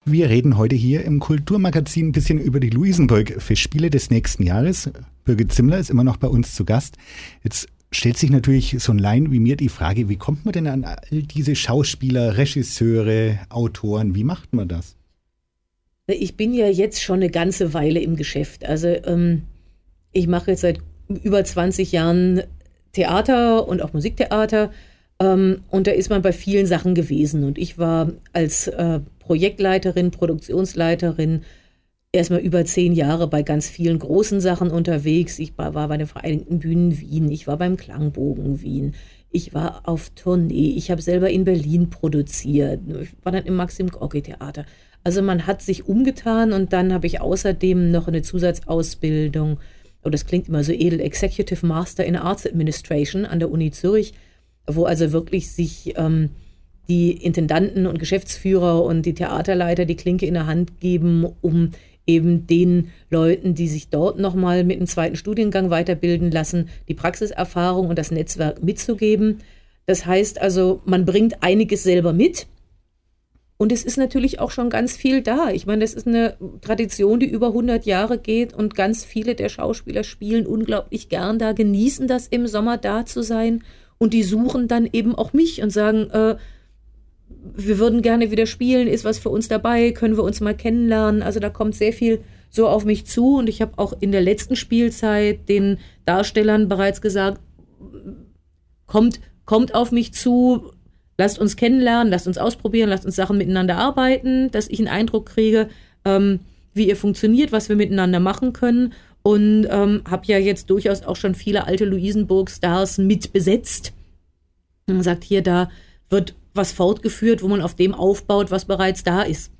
Wir reden heute hier im Kulturmagazin ein bisschen über die Luisenburg-Festspiele des nächsten Jahres. Birgit Zimmler ist immer noch bei uns zu Gast. Jetzt stellt sich natürlich so ein Laien wie mir die Frage, wie kommt man denn an all diese Schauspieler, Regisseure, Autoren, wie macht man das? Ich bin ja jetzt schon eine ganze Weile im Geschäft. Also ich mache jetzt seit über 20 Jahren Theater und auch Musiktheater. Und da ist man bei vielen Sachen gewesen. Und ich war als Projektleiterin, Produktionsleiterin erstmal über 10 Jahre bei ganz vielen großen Sachen unterwegs. Ich war bei den Vereinigten Bühnen Wien, ich war beim Klangbogen Wien, ich war auf Tournee, ich habe selber in Berlin produziert, ich war dann im Maxim-Gorki-Theater. Also man hat sich umgetan und dann habe ich außerdem noch eine Zusatzausbildung, das klingt immer so edel, Executive Master in Arts Administration an der Uni Zürich, wo also wirklich sich die Intendanten und Geschäftsführer und die Theaterleiter die Klinke in der Hand geben, um eben den Leuten, die sich dort nochmal mit einem zweiten Studiengang weiterbilden lassen, die Praxiserfahrung und das Netzwerk mitzugeben. Das heißt also, man bringt einiges selber mit und es ist natürlich auch schon ganz viel da. Ich meine, das ist eine Tradition, die über 100 Jahre geht und ganz viele der Schauspieler spielen unglaublich gern da, genießen das im Sommer da zu sein und die suchen dann eben auch mich und sagen, wir würden gerne wieder spielen, ist was für uns dabei, können wir uns mal kennenlernen. Also da kommt sehr viel so auf mich zu und ich habe auch in der letzten Spielzeit den Darstellern bereits gesagt, kommt auf mich zu, lasst uns kennenlernen, lasst uns ausprobieren, lasst uns Sachen miteinander arbeiten, dass ich einen Eindruck kriege, wie ihr funktioniert, was wir miteinander machen können und habe ja jetzt durchaus auch schon viele alte Luisenburg-Stars mit besetzt. Man sagt hier, da wird was fortgeführt, wo man auf dem aufbaut, was bereits da ist.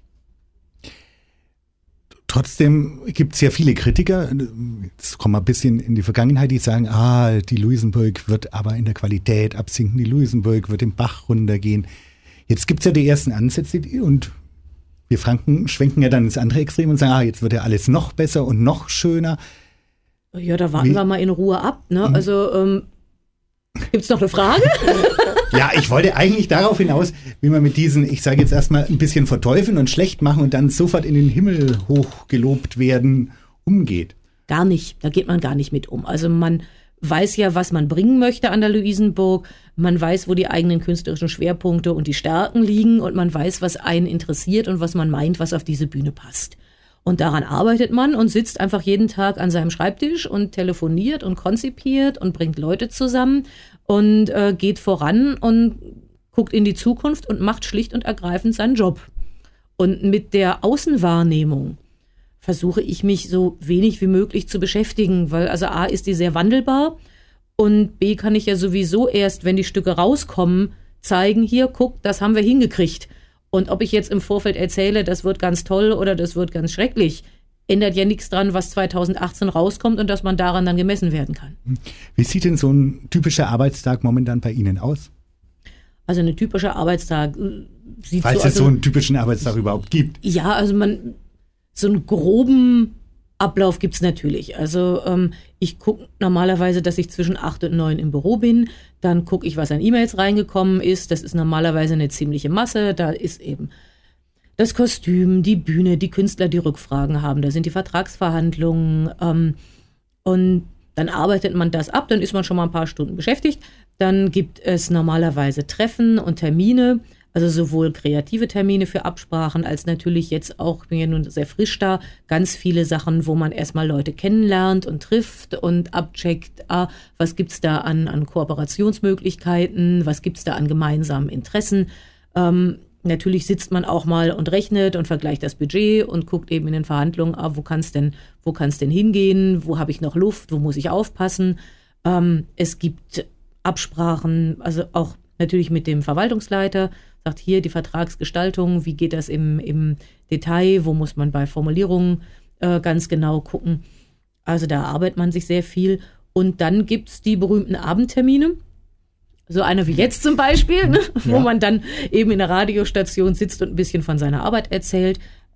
Trotzdem gibt es ja viele Kritiker, jetzt kommen wir ein bisschen in die Vergangenheit, die sagen, die Luisenburg wird aber in der Qualität absinken, die Luisenburg wird den Bach runtergehen. Jetzt gibt es ja die ersten Ansätze und wir Franken schwenken ja dann ins andere Extrem und sagen, jetzt wird ja alles noch besser und noch schöner. Ja, da warten wir mal in Ruhe ab. Ne? Also gibt es noch eine Frage? Ja, ich wollte eigentlich darauf hinaus, wie man mit diesen, ich sage jetzt erstmal ein bisschen verteufeln und schlecht machen und dann sofort in den Himmel hochgelobt werden, umgeht. Gar nicht, da geht man gar nicht mit um. Also man weiß ja, was man bringen möchte an der Luisenburg, man weiß, wo die eigenen künstlerischen Schwerpunkte und die Stärken liegen und man weiß, was einen interessiert und was man meint, was auf diese Bühne passt. Und daran arbeitet man und sitzt einfach jeden Tag an seinem Schreibtisch und telefoniert und konzipiert und bringt Leute zusammen und geht voran und guckt in die Zukunft und macht schlicht und ergreifend seinen Job. Und mit der Außenwahrnehmung versuche ich mich so wenig wie möglich zu beschäftigen, weil also A ist die sehr wandelbar und B kann ich ja sowieso erst, wenn die Stücke rauskommen, zeigen, hier, guck, das haben wir hingekriegt. Und ob ich jetzt im Vorfeld erzähle, das wird ganz toll oder das wird ganz schrecklich, ändert ja nichts dran, was 2018 rauskommt und dass man daran dann gemessen werden kann. Wie sieht denn so ein typischer Arbeitstag momentan bei Ihnen aus? Also ein typischer Arbeitstag sieht Falls es so einen typischen Arbeitstag überhaupt gibt. Ja, also so einen groben Ablauf gibt es natürlich. Also ich gucke normalerweise, dass ich zwischen 8 und 9 im Büro bin. Dann gucke ich, was an E-Mails reingekommen ist. Das ist normalerweise eine ziemliche Masse. Da ist eben das Kostüm, die Bühne, die Künstler, die Rückfragen haben. Da sind die Vertragsverhandlungen. Und dann arbeitet man das ab. Dann ist man schon mal ein paar Stunden beschäftigt. Dann gibt es normalerweise Treffen und Termine. Also sowohl kreative Termine für Absprachen als natürlich jetzt auch, ich bin ja nun sehr frisch da, ganz viele Sachen, wo man erstmal Leute kennenlernt und trifft und abcheckt, was gibt's da an Kooperationsmöglichkeiten, was gibt's da an gemeinsamen Interessen. Natürlich sitzt man auch mal und rechnet und vergleicht das Budget und guckt eben in den Verhandlungen, wo kann's denn hingehen, wo habe ich noch Luft, wo muss ich aufpassen. Es gibt Absprachen, also auch natürlich mit dem Verwaltungsleiter, sagt hier die Vertragsgestaltung, wie geht das im Detail, wo muss man bei Formulierungen ganz genau gucken. Also da arbeitet man sich sehr viel. Und dann gibt's die berühmten Abendtermine, so einer wie jetzt zum Beispiel, ne? Wo man dann eben in der Radiostation sitzt und ein bisschen von seiner Arbeit erzählt.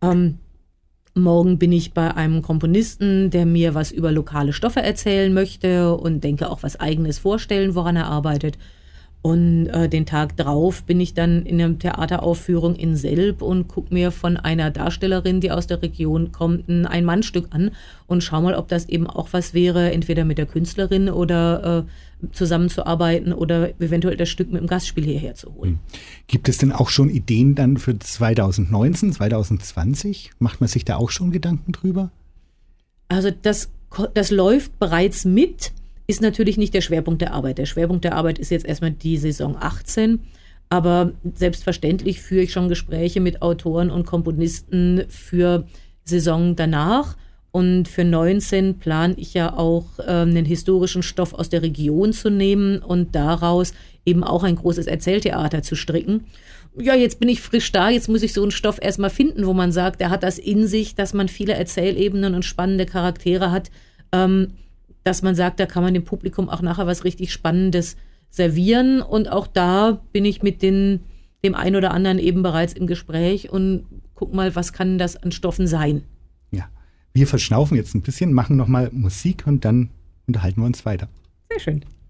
Morgen bin ich bei einem Komponisten, der mir was über lokale Stoffe erzählen möchte und denke auch was Eigenes vorstellen, woran er arbeitet. Und den Tag drauf bin ich dann in einer Theateraufführung in Selb und gucke mir von einer Darstellerin, die aus der Region kommt, ein Ein-Mann-Stück an und schau mal, ob das eben auch was wäre, entweder mit der Künstlerin oder zusammenzuarbeiten oder eventuell das Stück mit dem Gastspiel hierher zu holen. Gibt es denn auch schon Ideen dann für 2019, 2020? Macht man sich da auch schon Gedanken drüber? Also das läuft bereits mit. Ist natürlich nicht der Schwerpunkt der Arbeit. Der Schwerpunkt der Arbeit ist jetzt erstmal die Saison 18. Aber selbstverständlich führe ich schon Gespräche mit Autoren und Komponisten für Saison danach. Und für 19 plane ich ja auch einen historischen Stoff aus der Region zu nehmen und daraus eben auch ein großes Erzähltheater zu stricken. Ja, jetzt bin ich frisch da, jetzt muss ich so einen Stoff erstmal finden, wo man sagt, der hat das in sich, dass man viele Erzählebenen und spannende Charaktere hat, dass man sagt, da kann man dem Publikum auch nachher was richtig Spannendes servieren. Und auch da bin ich mit dem einen oder anderen eben bereits im Gespräch und guck mal, was kann das an Stoffen sein. Ja, wir verschnaufen jetzt ein bisschen, machen nochmal Musik und dann unterhalten wir uns weiter. Sehr schön.